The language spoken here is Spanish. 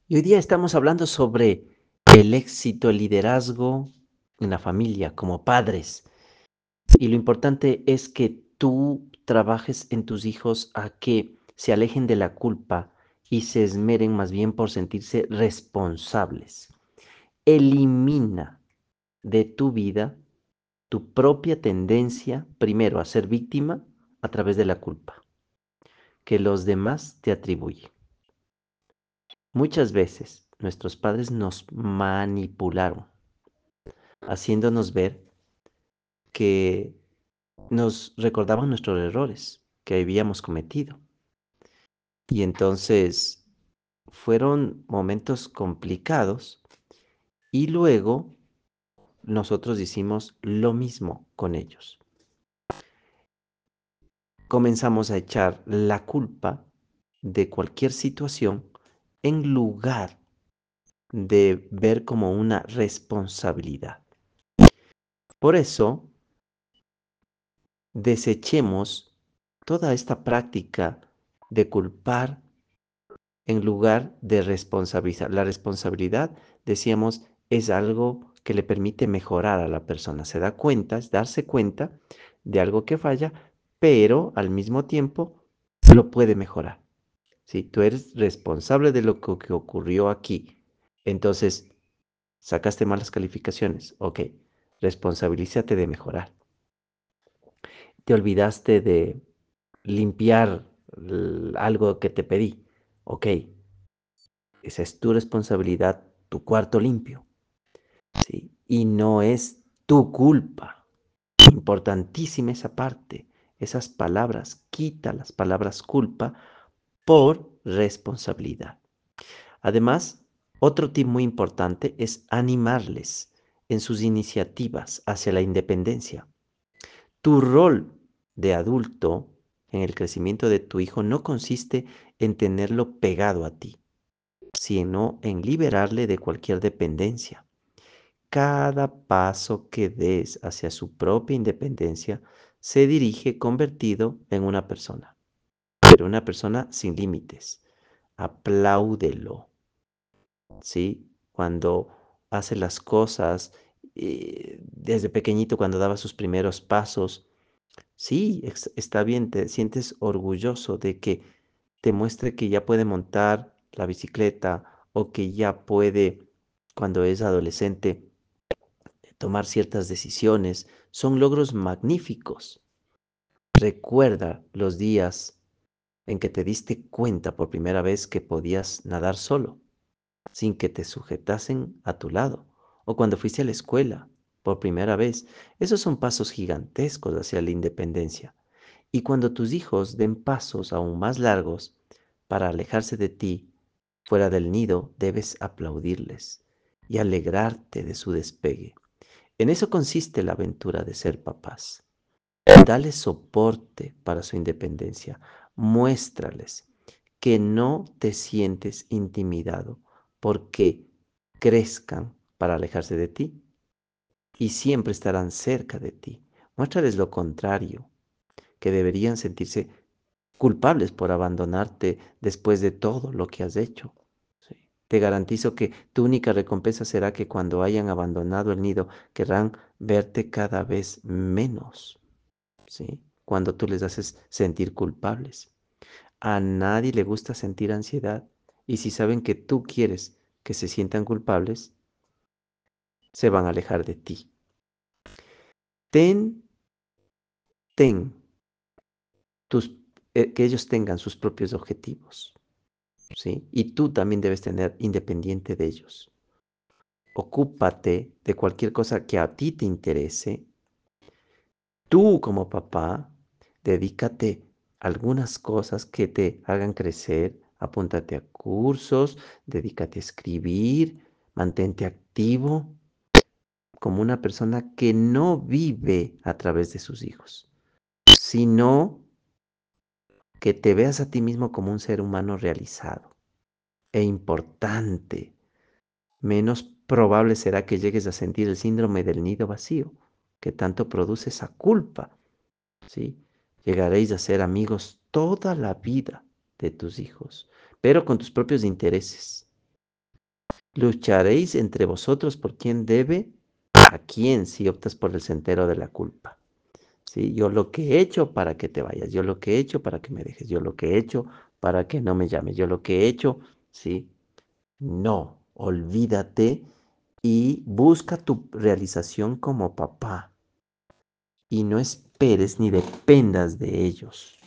Y hoy día estamos hablando sobre el éxito, el liderazgo en la familia, como padres. Y lo importante es que tú trabajes en tus hijos a que se alejen de la culpa y se esmeren más bien por sentirse responsables. Elimina de tu vida tu propia tendencia, primero, a ser víctima a través de la culpa, que los demás te atribuyen. Muchas veces nuestros padres nos manipularon, haciéndonos ver que nos recordaban nuestros errores que habíamos cometido. Y entonces fueron momentos complicados y luego nosotros hicimos lo mismo con ellos. Comenzamos a echar la culpa de cualquier situación en lugar de ver como una responsabilidad. Por eso, desechemos toda esta práctica de culpar en lugar de responsabilizar. La responsabilidad, decíamos, es algo que le permite mejorar a la persona. Se da cuenta, es darse cuenta de algo que falla, pero al mismo tiempo lo puede mejorar. Si tú eres responsable de lo que ocurrió aquí, entonces sacaste malas calificaciones, ok, responsabilízate de mejorar. Te olvidaste de limpiar algo que te pedí, ok, esa es tu responsabilidad, tu cuarto limpio, ¿sí? Y no es tu culpa. Importantísima esa parte, esas palabras, quita las palabras culpa por responsabilidad. Además, otro tip muy importante es animarles en sus iniciativas hacia la independencia. Tu rol de adulto en el crecimiento de tu hijo no consiste en tenerlo pegado a ti, sino en liberarle de cualquier dependencia. Cada paso que des hacia su propia independencia se dirige convertido en una persona, pero una persona sin límites. Apláudelo, ¿sí? Cuando hace las cosas, desde pequeñito, cuando daba sus primeros pasos, sí, está bien, te sientes orgulloso de que te muestre que ya puede montar la bicicleta o que ya puede, cuando es adolescente, tomar ciertas decisiones. Son logros magníficos. Recuerda los días en que te diste cuenta por primera vez que podías nadar solo, sin que te sujetasen a tu lado, o cuando fuiste a la escuela por primera vez. Esos son pasos gigantescos hacia la independencia. Y cuando tus hijos den pasos aún más largos para alejarse de ti, fuera del nido, debes aplaudirles y alegrarte de su despegue. En eso consiste la aventura de ser papás. Dale soporte para su independencia. Muéstrales que no te sientes intimidado porque crezcan para alejarse de ti y siempre estarán cerca de ti. Muéstrales lo contrario, que deberían sentirse culpables por abandonarte después de todo lo que has hecho. Sí. Te garantizo que tu única recompensa será que cuando hayan abandonado el nido querrán verte cada vez menos, ¿sí? Cuando tú les haces sentir culpables. A nadie le gusta sentir ansiedad y si saben que tú quieres que se sientan culpables, se van a alejar de ti. Ten, ten tus, que ellos tengan sus propios objetivos, ¿sí? Y tú también debes tener independiente de ellos. Ocúpate de cualquier cosa que a ti te interese. Tú como papá, dedícate a algunas cosas que te hagan crecer. Apúntate a cursos, dedícate a escribir, mantente activo como una persona que no vive a través de sus hijos, sino que te veas a ti mismo como un ser humano realizado e importante. Menos probable será que llegues a sentir el síndrome del nido vacío, que tanto produce esa culpa, ¿sí? Llegaréis a ser amigos toda la vida de tus hijos, pero con tus propios intereses. Lucharéis entre vosotros por quién debe a quién si optas por el sendero de la culpa. ¿Sí? Yo lo que he hecho para que te vayas, yo lo que he hecho para que me dejes, yo lo que he hecho para que no me llames, yo lo que he hecho, ¿sí? No, olvídate y busca tu realización como papá y no esperes ni dependas de ellos.